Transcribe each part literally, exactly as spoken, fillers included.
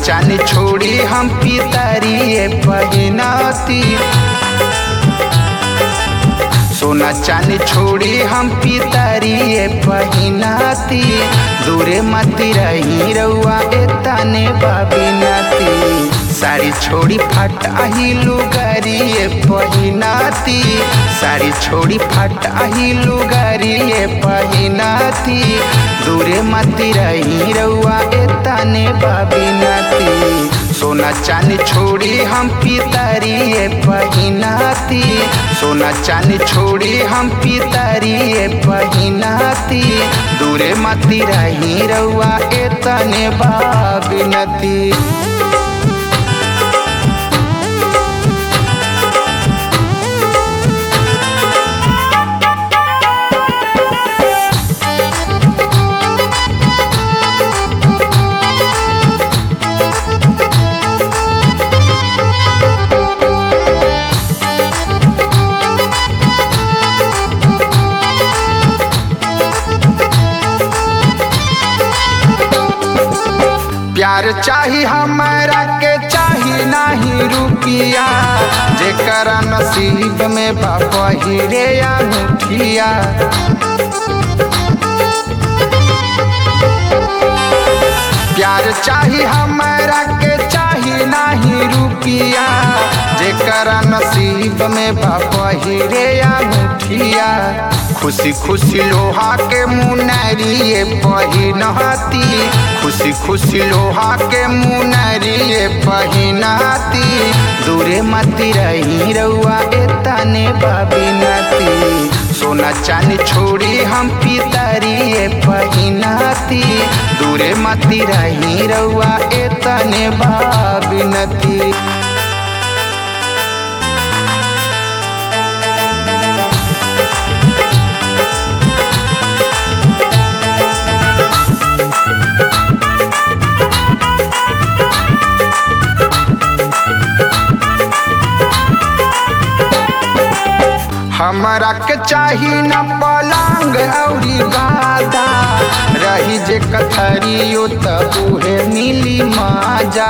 चानी छोड़ी हम पितरिए पहिनती। सोना चानी छोड़ी हम पितरिए पहिनती। दूरे मती रही रउआ एतने बाबिनती। साड़ी छोड़ी फटाही लुगरिए पहिनती। साड़ी छोड़ी फटाही लुगरिए पहिनती। दूरे मती रही रउआ एतने बाबिनती। सोना चानी छोड़ी हम पितरिए पहिनती। सोना चानी छोड़ी हम पितरिए पहिनती। दूरे मती रही रउआ एतने बाबिनती। प्यार चाही हमरा के चाही नाही रुपिया। जेकर नसीब में बा पहिरे अंगूठिया। प्यार चाही हमरा के चाही नाही रुपिया। जेकर नसीब में बा पहिरे अंगूठिया। खुशी खुशी लोहा के मुनरिए पहिनती। खुशी खुशी लोहा के मुनरिए पहिनती। दूरे मती रही रउआ एतने बाबिनती। सोना चानी छोड़ी हम पितरिए पहिनती। दूरे मती रही रउआ एतने बाबिनती। हमरा के चाही न पलंग औरी गादा। रही जे कथरियो त उहे मिली माजा।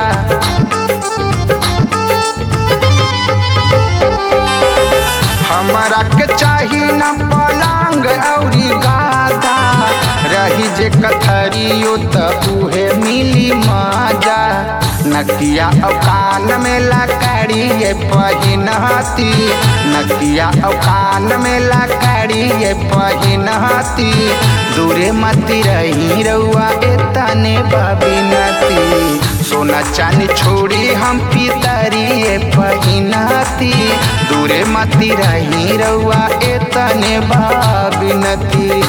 हमरा के चाही न पलंग औरी गादा। रही जे कथरियो त उहे मिली माजा। नकिया और कान में लकड़िए पहिनती। नकिया और कान में लकड़िए पहिनती। दूरे मती रही रउआ एतने बाबिनती। सोना चानी छोड़ी हम पितरिए पहिनती। दूरे मती रही रउआ एतने बाबिनती।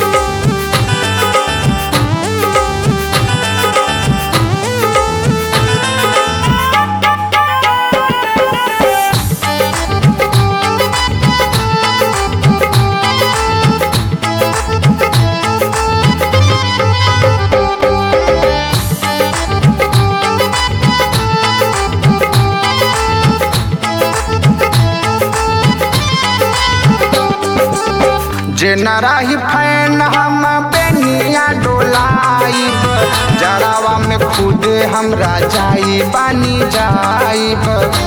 जे न रही फैन हम बेनिया डोलाइब। जड़ावा में खुद हमरा जाई बानी जाइब।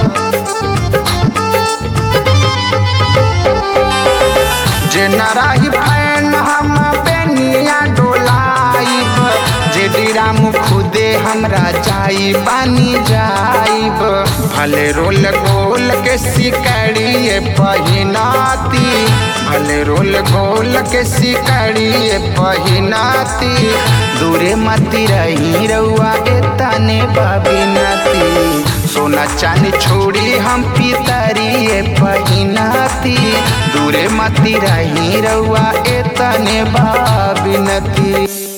जे न रही फैन हम बेनिया डोलाइब। जे डिराम खुदे हमरा जाई बानी जाइब। भले रोल गोल के सिकड़िए पहिनती। भले रोल गोल के सिकड़िए पहिनती। दूरे मती रही रउआ एतने बाबिनती। सोना चानी छोड़ी हम पितरिए पहिनती। दूरे मती रही रउआ एतने बाबिनती।